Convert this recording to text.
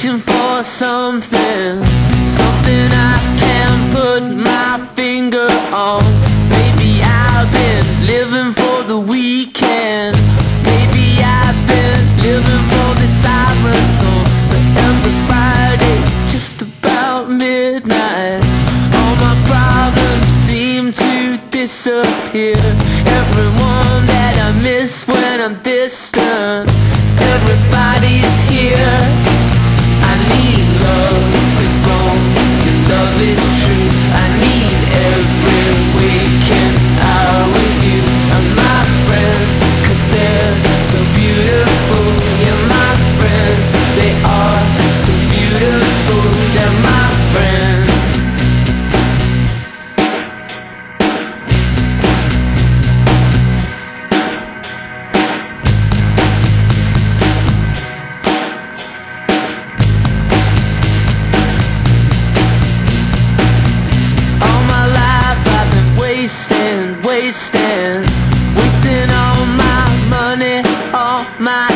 Searching for something, something I can put my finger on. Maybe I've been living for the weekend. Maybe I've been living for the silence on every Friday, just about midnight. All my problems seem to disappear. Everyone that I miss when I'm distant, everybody's here. I need love, 'cause only love is true. I need every weekend out with you and my friends, 'cause they're so beautiful. Yeah, my friends, they are so beautiful. They're my friends. Wasting all my money, all my